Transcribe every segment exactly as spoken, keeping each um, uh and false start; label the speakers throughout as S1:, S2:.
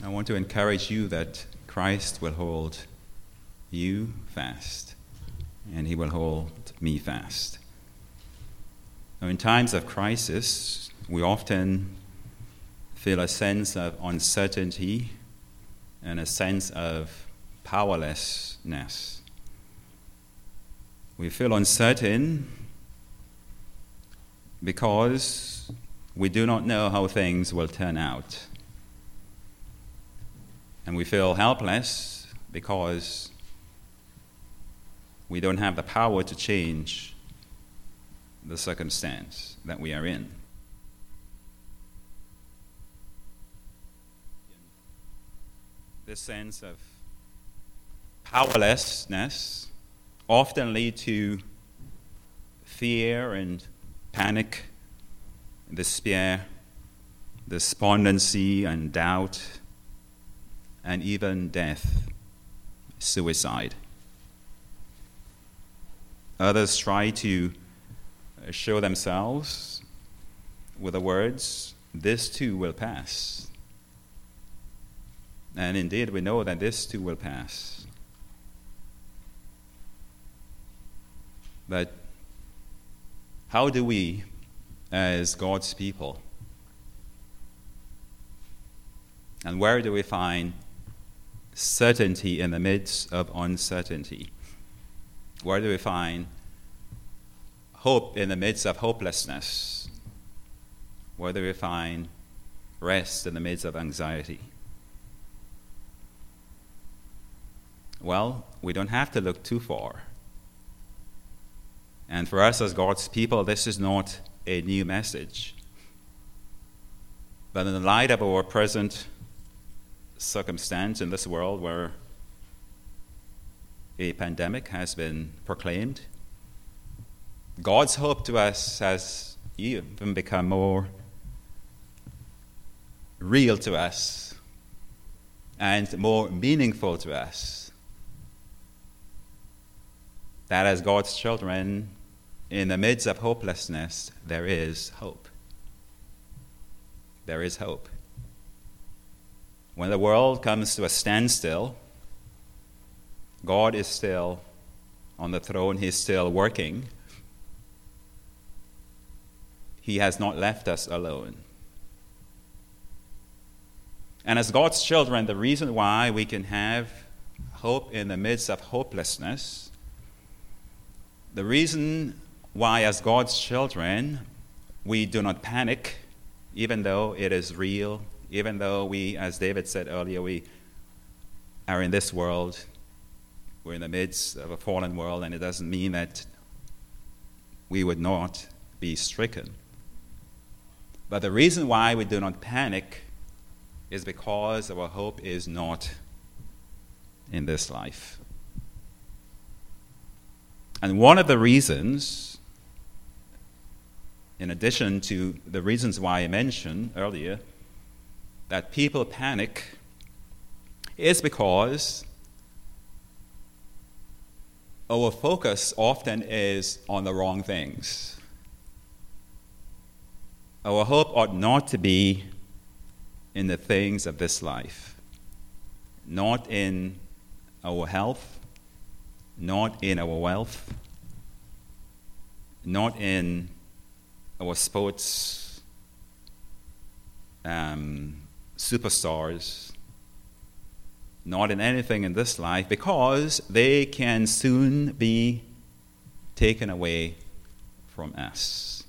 S1: I want to encourage you that Christ will hold you fast, and he will hold me fast. Now, in times of crisis, we often feel a sense of uncertainty and a sense of powerlessness. We feel uncertain because we do not know how things will turn out. And we feel helpless because we don't have the power to change the circumstance that we are in. This sense of powerlessness often leads to fear and panic, despair, despondency and doubt, and even death, suicide. Others try to show themselves with the words, "This too will pass." And indeed, we know that this too will pass. But how do we, as God's people, and where do we find certainty in the midst of uncertainty? Where do we find hope in the midst of hopelessness? Where do we find rest in the midst of anxiety? Well, we don't have to look too far. And for us as God's people, this is not a new message. But in the light of our present circumstance in this world where a pandemic has been proclaimed, God's hope to us has even become more real to us and more meaningful to us. That as God's children, in the midst of hopelessness, there is hope. There is hope. When the world comes to a standstill, God is still on the throne. He's still working. He has not left us alone. And as God's children, the reason why we can have hope in the midst of hopelessness, the reason why as God's children we do not panic, even though it is real, even though we, as David said earlier, we are in this world, we're in the midst of a fallen world, and it doesn't mean that we would not be stricken. But the reason why we do not panic is because our hope is not in this life. And one of the reasons, in addition to the reasons why I mentioned earlier, that people panic is because our focus often is on the wrong things. Our hope ought not to be in the things of this life, not in our health, not in our wealth, not in our sports um, superstars, not in anything in this life, because they can soon be taken away from us.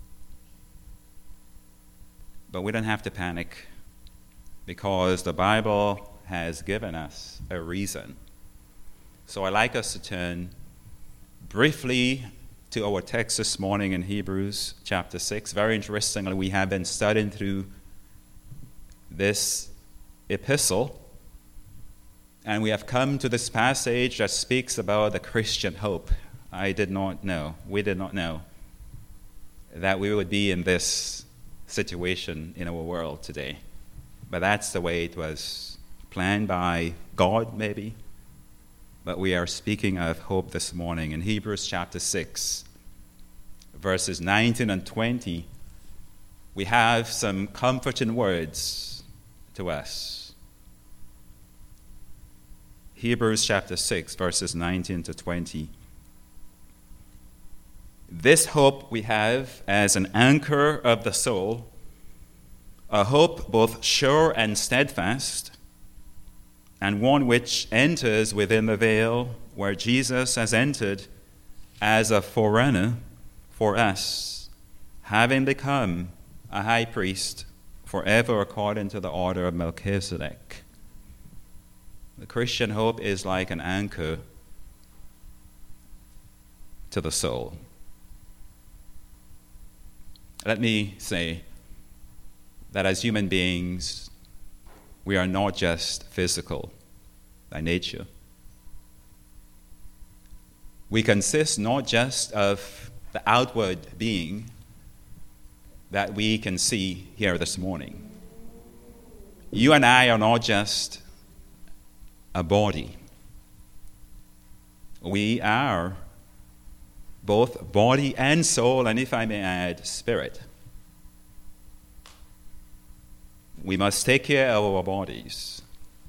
S1: But we don't have to panic, because the Bible has given us a reason. So I'd like us to turn briefly to our text this morning in Hebrews chapter six. Very interestingly, we have been studying through this epistle, and we have come to this passage that speaks about the Christian hope. I did not know, we did not know, that we would be in this situation in our world today. But that's the way it was planned by God, maybe. But we are speaking of hope this morning. In Hebrews chapter six, verses nineteen and twenty, we have some comforting words to us. Hebrews chapter six, verses nineteen to twenty. This hope we have as an anchor of the soul, a hope both sure and steadfast, and one which enters within the veil where Jesus has entered as a forerunner for us, having become a high priest forever according to the order of Melchizedek. The Christian hope is like an anchor to the soul. Let me say that as human beings, we are not just physical by nature. We consist not just of the outward being that we can see here this morning. You and I are not just a body. We are both body and soul, and if I may add, spirit. We must take care of our bodies.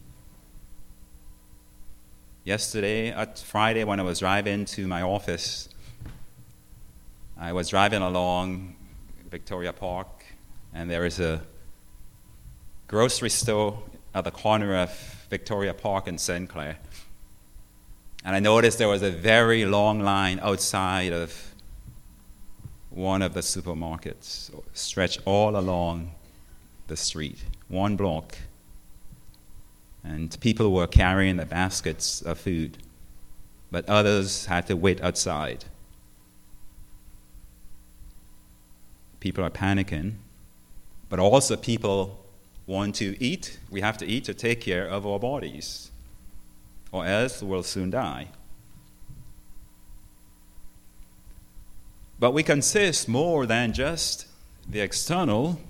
S1: Yesterday, at Friday, when I was driving to my office, I was driving along Victoria Park, and there is a grocery store at the corner of Victoria Park and Saint Clair. And I noticed there was a very long line outside of one of the supermarkets, stretched all along the street, one block. And people were carrying the baskets of food, but others had to wait outside. People are panicking, but also people want to eat. We have to eat to take care of our bodies, or else we'll soon die. But we consist more than just the external.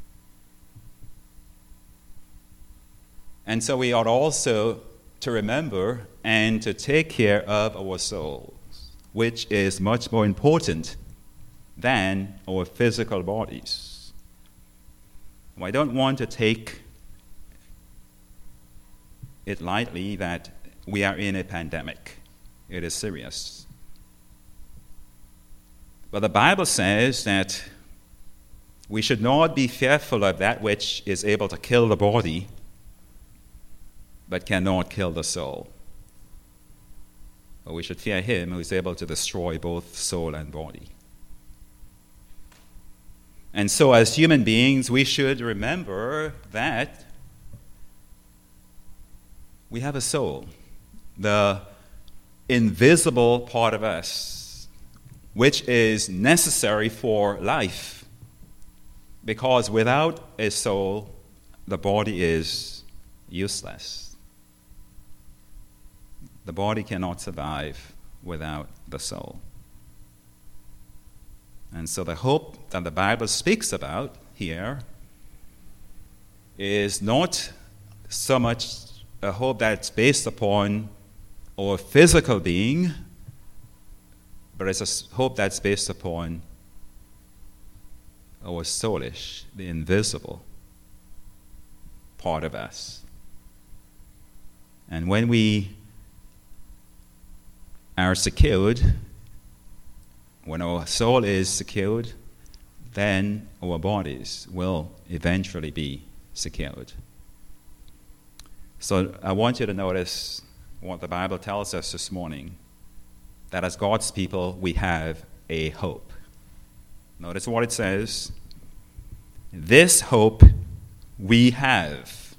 S1: And so we ought also to remember and to take care of our souls, which is much more important than our physical bodies. I don't want to take it lightly that we are in a pandemic. It is serious. But the Bible says that we should not be fearful of that which is able to kill the body, but cannot kill the soul. But we should fear him who is able to destroy both soul and body. And so as human beings, we should remember that we have a soul, the invisible part of us, which is necessary for life, because without a soul, the body is useless. The body cannot survive without the soul. And so the hope that the Bible speaks about here is not so much a hope that's based upon our physical being, but it's a hope that's based upon our soulish, the invisible part of us. And when we are secured, when our soul is secured, then our bodies will eventually be secured. So I want you to notice what the Bible tells us this morning, that as God's people, we have a hope. Notice what it says. This hope we have.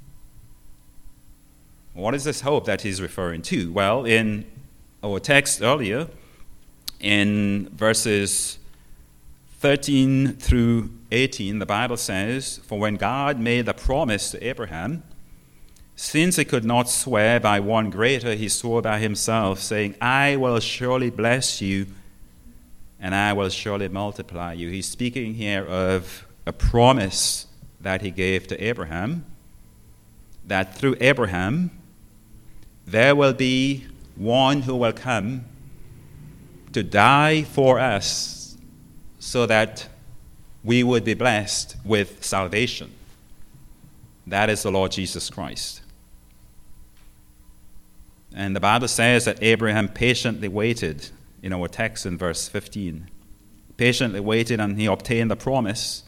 S1: What is this hope that he's referring to? Well, in our text earlier, in verses thirteen through eighteen, the Bible says, "For when God made the promise to Abraham, since he could not swear by one greater, he swore by himself, saying, I will surely bless you, and I will surely multiply you." He's speaking here of a promise that he gave to Abraham, that through Abraham, there will be one who will come to die for us so that we would be blessed with salvation. That is the Lord Jesus Christ. And the Bible says that Abraham patiently waited in our text in verse fifteen. Patiently waited and he obtained the promise.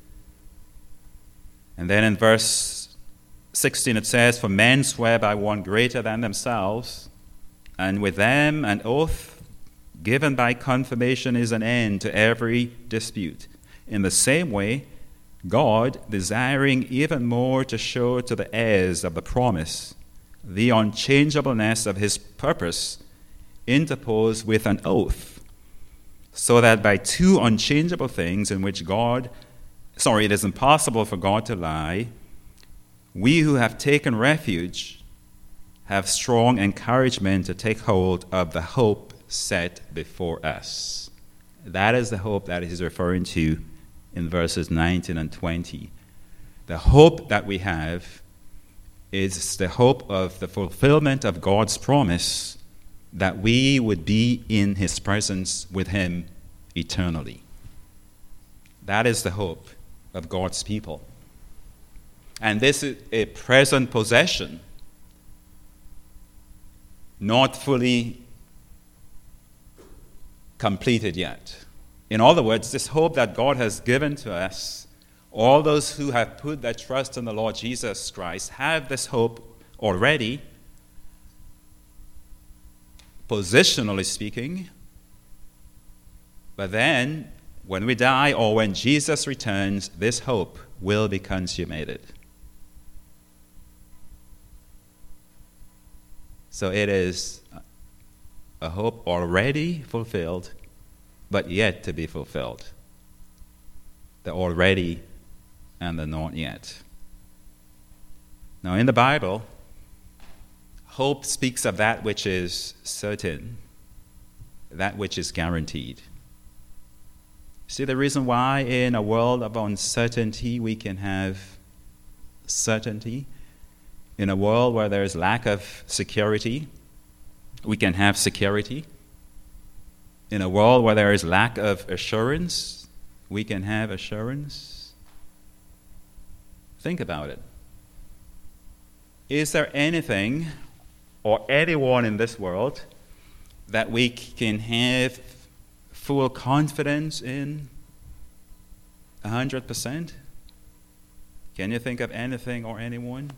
S1: And then in verse sixteen it says, "For men swear by one greater than themselves, and with them an oath given by confirmation is an end to every dispute. In the same way, God, desiring even more to show to the heirs of the promise the unchangeableness of his purpose, interposed with an oath, so that by two unchangeable things in which God, sorry, it is impossible for God to lie, we who have taken refuge have strong encouragement to take hold of the hope set before us." That is the hope that he's referring to in verses nineteen and twenty. The hope that we have is the hope of the fulfillment of God's promise that we would be in his presence with him eternally. That is the hope of God's people. And this is a present possession, not fully completed yet. In other words, this hope that God has given to us, all those who have put their trust in the Lord Jesus Christ have this hope already, positionally speaking. But then, when we die or when Jesus returns, this hope will be consummated. So it is a hope already fulfilled, but yet to be fulfilled. The already and the not yet. Now, in the Bible, hope speaks of that which is certain, that which is guaranteed. See, the reason why in a world of uncertainty we can have certainty, in a world where there is lack of security, we can have security. In a world where there is lack of assurance, we can have assurance. Think about it. Is there anything or anyone in this world that we can have full confidence in one hundred percent? Can you think of anything or anyone?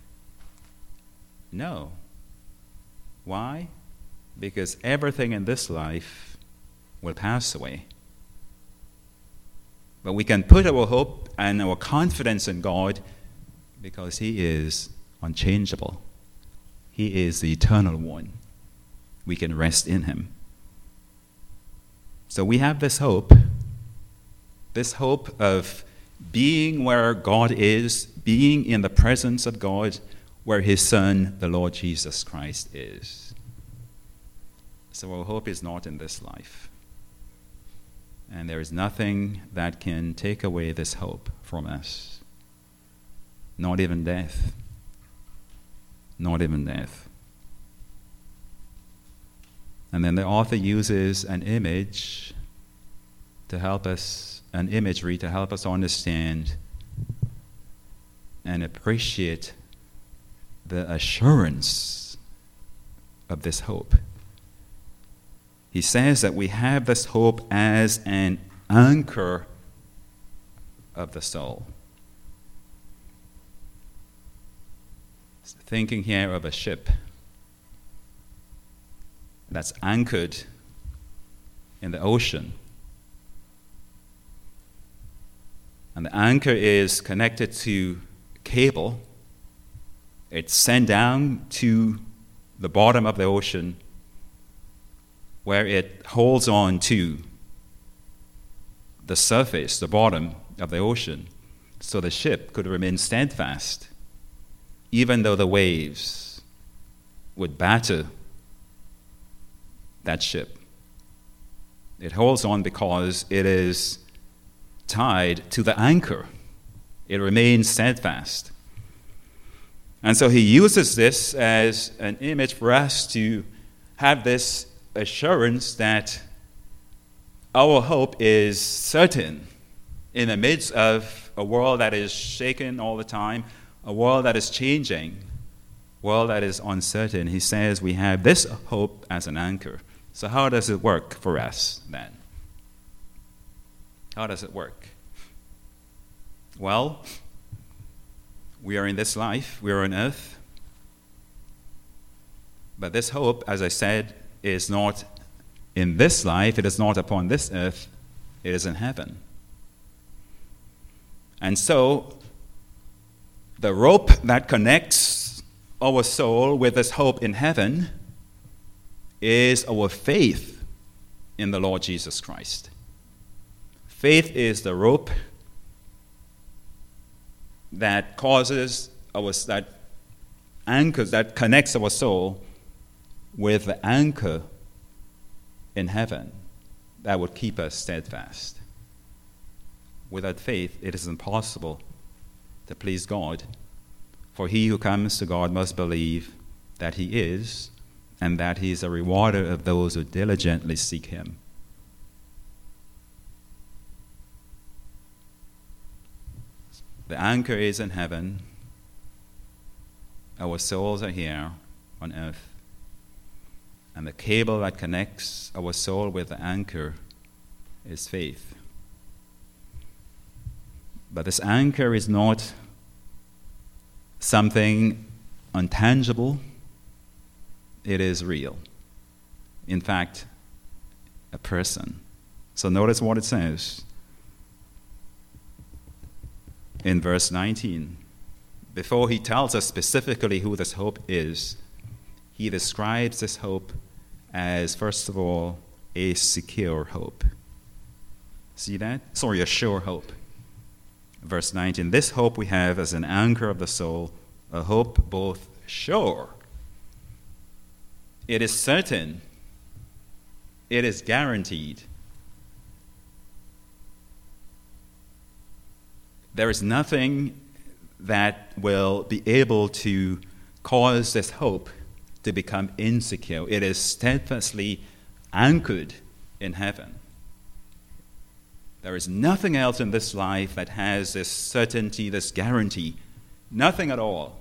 S1: No. Why? Because everything in this life will pass away. But we can put our hope and our confidence in God because he is unchangeable. He is the eternal one. We can rest in him. So we have this hope, this hope of being where God is, being in the presence of God, where his Son, the Lord Jesus Christ, is. So our hope is not in this life. And there is nothing that can take away this hope from us. Not even death. Not even death. And then the author uses an image to help us, an imagery to help us understand and appreciate the assurance of this hope. He says that we have this hope as an anchor of the soul. Thinking here of a ship that's anchored in the ocean. And the anchor is connected to cable. It's sent down to the bottom of the ocean, where it holds on to the surface, the bottom of the ocean, so the ship could remain steadfast, even though the waves would batter that ship. It holds on because it is tied to the anchor. It remains steadfast. And so he uses this as an image for us to have this assurance that our hope is certain in the midst of a world that is shaken all the time, a world that is changing. world that is uncertain, he says we have this hope as an anchor. So how does it work for us then? How does it work? Well, we are in this life, we are on earth. But this hope, as I said, is not in this life, it is not upon this earth, it is in heaven. And so, the rope that connects our soul with this hope in heaven is our faith in the Lord Jesus Christ. Faith is the rope that causes our, that anchors, that connects our soul with the anchor in heaven that would keep us steadfast. Without faith, it is impossible to please God. For he who comes to God must believe that he is, and that he is a rewarder of those who diligently seek him. The anchor is in heaven. Our souls are here on earth. And the cable that connects our soul with the anchor is faith. But this anchor is not something untangible. It is real. In fact, a person. So notice what it says in verse nineteen. Before he tells us specifically who this hope is, he describes this hope as, first of all, a secure hope. See that? Sorry, a sure hope. Verse nineteen, this hope we have as an anchor of the soul, a hope both sure, it is certain, it is guaranteed. There is nothing that will be able to cause this hope to become insecure. It is steadfastly anchored in heaven. There is nothing else in this life that has this certainty, this guarantee. Nothing at all.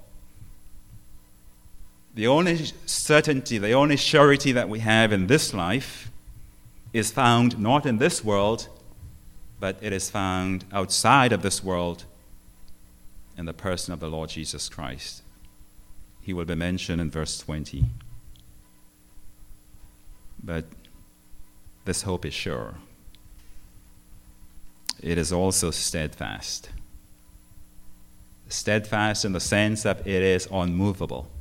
S1: The only certainty, the only surety that we have in this life is found not in this world, but it is found outside of this world in the person of the Lord Jesus Christ. He will be mentioned in verse twenty. But this hope is sure. It is also steadfast. Steadfast in the sense that it is unmovable.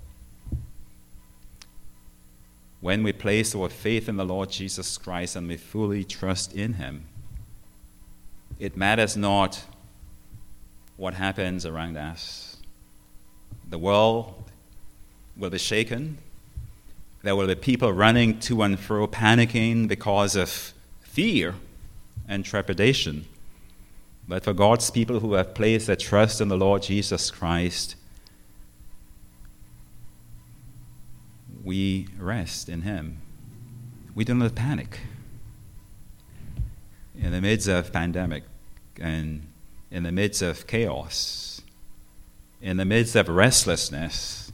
S1: When we place our faith in the Lord Jesus Christ and we fully trust in him, it matters not what happens around us. The world will be shaken. There will be people running to and fro, panicking because of fear and trepidation. But for God's people who have placed their trust in the Lord Jesus Christ, we rest in him. We do not panic. In the midst of pandemic and in the midst of chaos, in the midst of restlessness,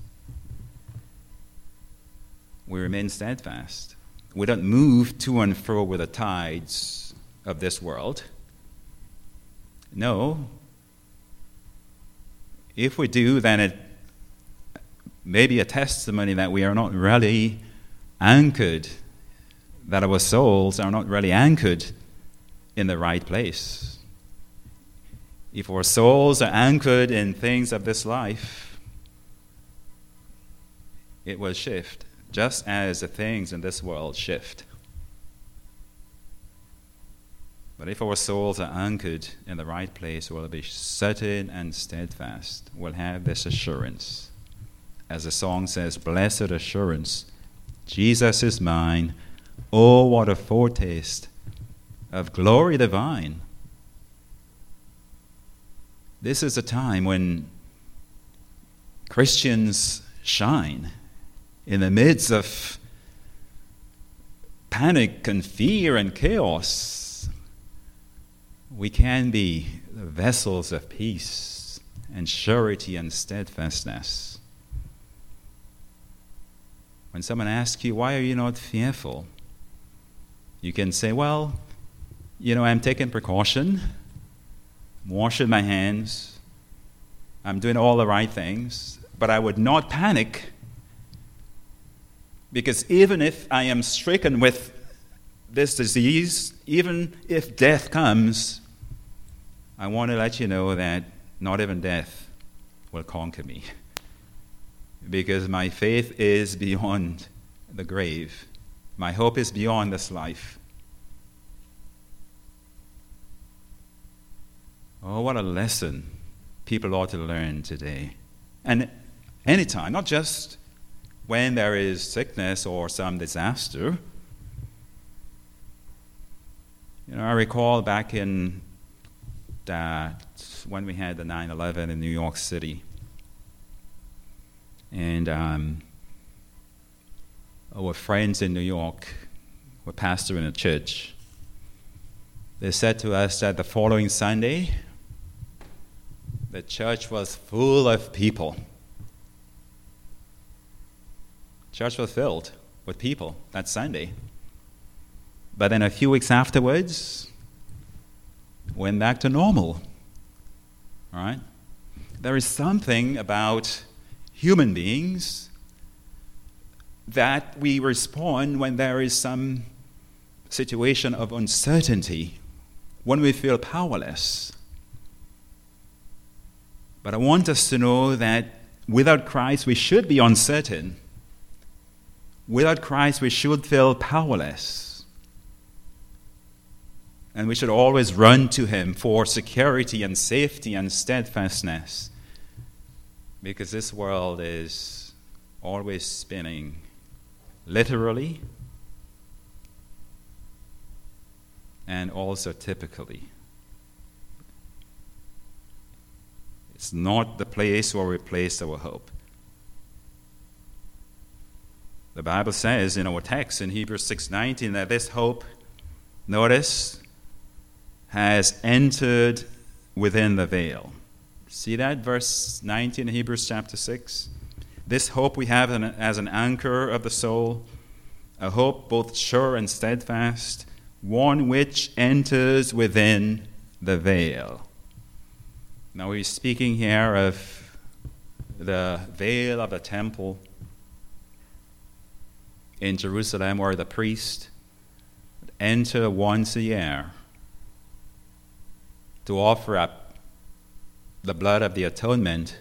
S1: we remain steadfast. We don't move to and fro with the tides of this world. No. If we do, then it may be a testimony that we are not really anchored, that our souls are not really anchored in the right place. If our souls are anchored in things of this life, it will shift, just as the things in this world shift. But if our souls are anchored in the right place, we'll be certain and steadfast. We'll have this assurance. As the song says, blessed assurance, Jesus is mine. Oh, what a foretaste of glory divine. This is a time when Christians shine in the midst of panic and fear and chaos. We can be vessels of peace and surety and steadfastness. When someone asks you, why are you not fearful? You can say, well, you know, I'm taking precaution, I'm washing my hands, I'm doing all the right things, but I would not panic, because even if I am stricken with this disease, even if death comes, I want to let you know that not even death will conquer me, because my faith is beyond the grave. My hope is beyond this life. Oh, what a lesson people ought to learn today. And anytime, not just when there is sickness or some disaster. You know, I recall back in that when we had the nine eleven in New York City, and um, our friends in New York were pastoring a church. They said to us that the following Sunday, the church was full of people. Church was filled with people that Sunday. But then a few weeks afterwards, went back to normal. All right? There is something about human beings that we respond when there is some situation of uncertainty, when we feel powerless. But I want us to know that without Christ, we should be uncertain. Without Christ, we should feel powerless. And we should always run to Him for security and safety and steadfastness, because this world is always spinning, literally and also typically. It's not the place where we place our hope. The Bible says in our text in Hebrews six nineteen that this hope, notice, has entered within the veil. See that, verse nineteen in Hebrews chapter six? This hope we have as an anchor of the soul, a hope both sure and steadfast, one which enters within the veil. Now he's speaking here of the veil of the temple in Jerusalem, where the priest would enter once a year to offer up the blood of the atonement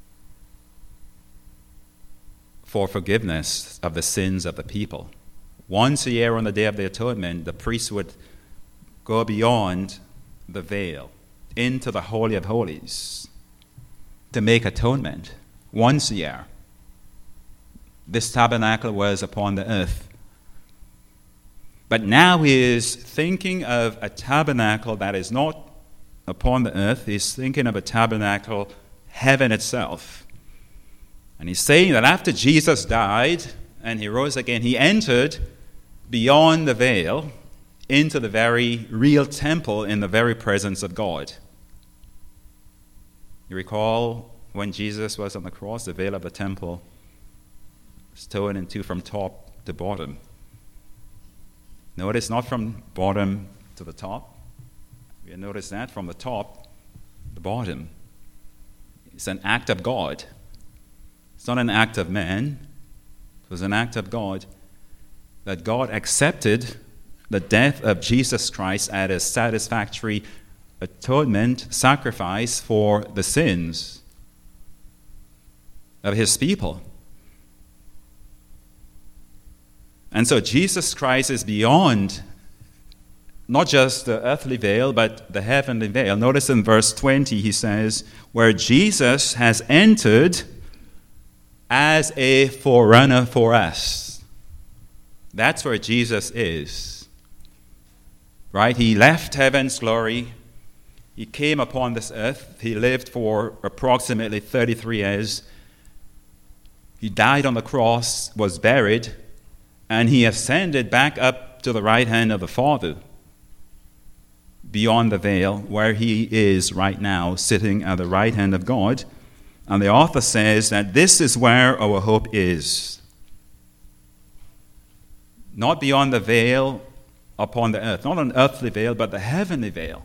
S1: for forgiveness of the sins of the people. Once a year on the Day of the Atonement, the priest would go beyond the veil into the Holy of Holies to make atonement once a year. This tabernacle was upon the earth. But now he is thinking of a tabernacle that is not upon the earth. He's thinking of a tabernacle, heaven itself. And he's saying that after Jesus died and he rose again, he entered beyond the veil into the very real temple in the very presence of God. You recall when Jesus was on the cross, the veil of the temple was torn in two from top to bottom. Notice not from bottom to the top. You notice that from the top to the bottom. It's an act of God. It's not an act of man. It was an act of God, that God accepted the death of Jesus Christ as a satisfactory atonement, sacrifice for the sins of his people. And so Jesus Christ is beyond not just the earthly veil, but the heavenly veil. Notice in verse twenty, he says, where Jesus has entered as a forerunner for us. That's where Jesus is. Right? He left heaven's glory. He came upon this earth. He lived for approximately thirty-three years. He died on the cross, was buried, and he ascended back up to the right hand of the Father, beyond the veil, where he is right now, sitting at the right hand of God. And the author says that this is where our hope is. not beyond the veil upon the earth, not an earthly veil, but the heavenly veil.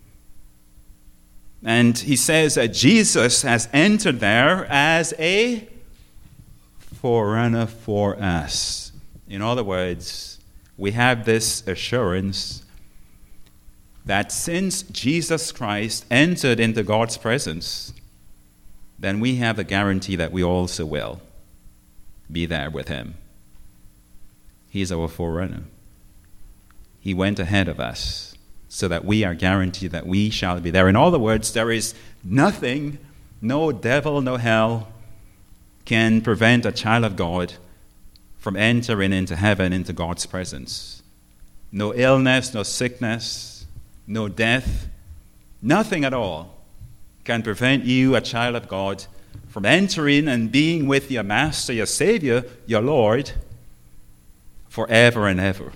S1: And he says that Jesus has entered there as a forerunner for us. In other words, we have this assurance that since Jesus Christ entered into God's presence, then we have the guarantee that we also will be there with him. He's our forerunner. He went ahead of us so that we are guaranteed that we shall be there. In other words, there is nothing, no devil, no hell can prevent a child of God from entering into heaven, into God's presence. No illness, no sickness, no death, nothing at all can prevent you, a child of God, from entering and being with your Master, your Savior, your Lord, forever and ever.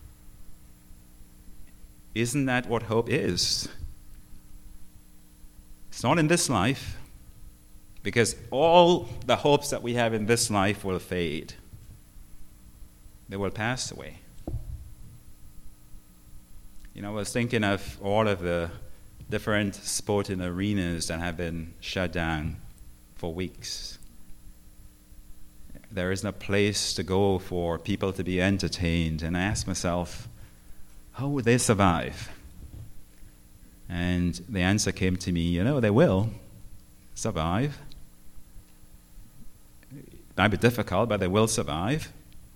S1: Isn't that what hope is? It's not in this life, because all the hopes that we have in this life will fade. They will pass away. You know, I was thinking of all of the different sporting arenas that have been shut down for weeks. There is no place to go for people to be entertained. And I ask myself, how would they survive? And the answer came to me, you know, they will survive. It might be difficult, but they will survive.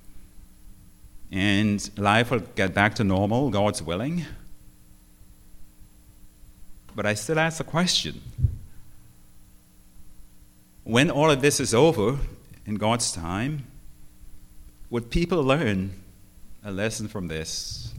S1: And life will get back to normal, God's willing. But I still ask the question, when all of this is over in God's time, would people learn a lesson from this?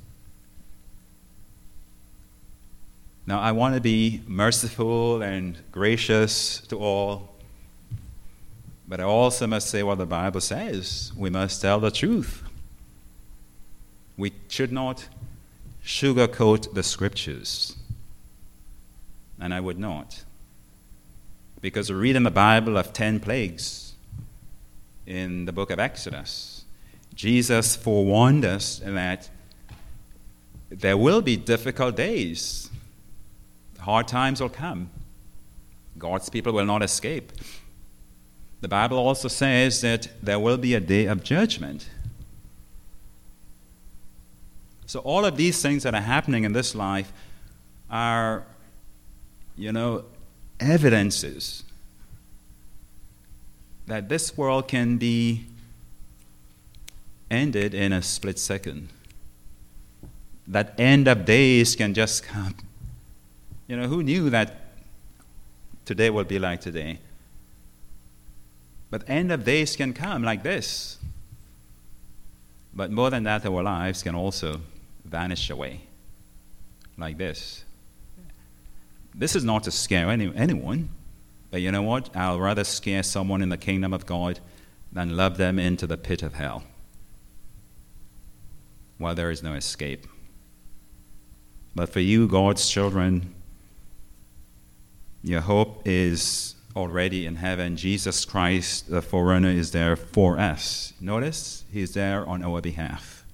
S1: Now, I want to be merciful and gracious to all, but I also must say what the Bible says. We must tell the truth. We should not sugarcoat the Scriptures. And I would not. Because we read in the Bible of ten plagues in the book of Exodus. Jesus forewarned us that there will be difficult days. Hard times will come. God's people will not escape. The Bible also says that there will be a day of judgment. So all of these things that are happening in this life are, you know, evidences that this world can be ended in a split second. That end of days can just come. You know, who knew that today would be like today? But end of days can come like this. But more than that, our lives can also vanish away like this. This is not to scare any, anyone, but you know what? I'll rather scare someone in the kingdom of God than love them into the pit of hell, while there is no escape. But for you, God's children, your hope is already in heaven. Jesus Christ, the forerunner, is there for us. Notice, he's there on our behalf,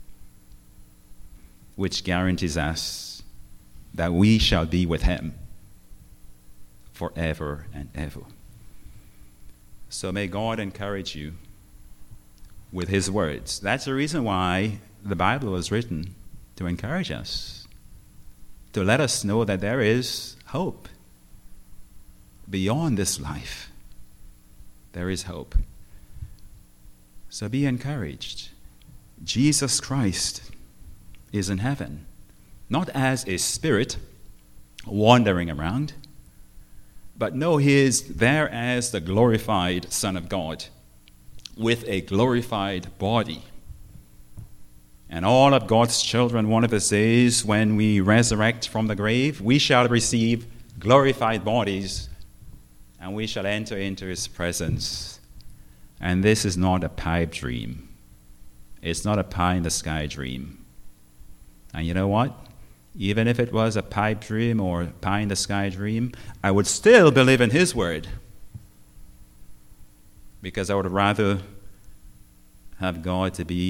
S1: which guarantees us that we shall be with him forever and ever. So may God encourage you with his words. That's the reason why the Bible was written, to encourage us, to let us know that there is hope. Beyond this life, there is hope. So be encouraged. Jesus Christ is in heaven, not as a spirit wandering around, but no, he is there as the glorified Son of God with a glorified body. And all of God's children, one of these days, when we resurrect from the grave, we shall receive glorified bodies, and we shall enter into his presence. And this is not a pipe dream. It's not a pie-in-the-sky dream. And you know what? Even if it was a pipe dream or pie-in-the-sky dream, I would still believe in his word, because I would rather have God to be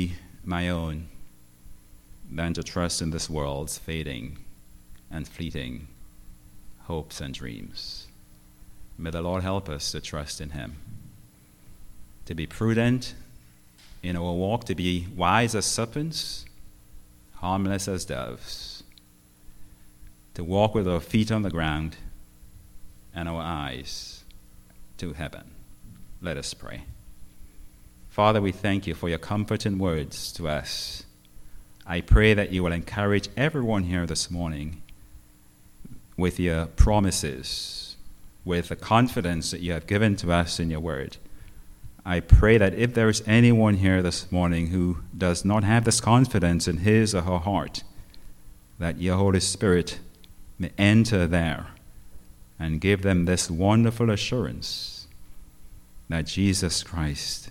S1: my own than to trust in this world's fading and fleeting hopes and dreams. May the Lord help us to trust in him, to be prudent in our walk, to be wise as serpents, harmless as doves, to walk with our feet on the ground and our eyes to heaven. Let us pray. Father, we thank you for your comforting words to us. I pray that you will encourage everyone here this morning with your promises, with the confidence that you have given to us in your word. I pray that if there is anyone here this morning who does not have this confidence in his or her heart, that your Holy Spirit may enter there and give them this wonderful assurance that Jesus Christ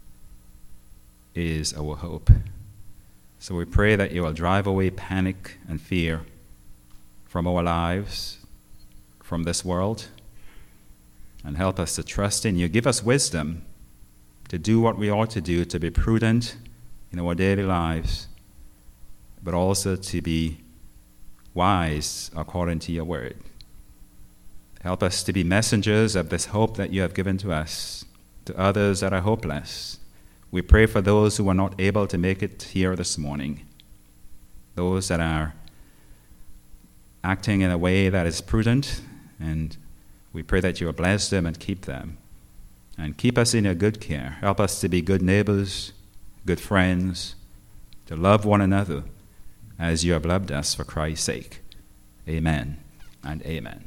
S1: is our hope. So we pray that you will drive away panic and fear from our lives, from this world, and help us to trust in you. Give us wisdom to do what we ought to do, to be prudent in our daily lives, but also to be wise according to your word. Help us to be messengers of this hope that you have given to us, to others that are hopeless. We pray for those who are not able to make it here this morning, those that are acting in a way that is prudent, and we pray that you will bless them and keep them, and keep us in your good care. Help us to be good neighbors, good friends, to love one another as you have loved us for Christ's sake. Amen and amen.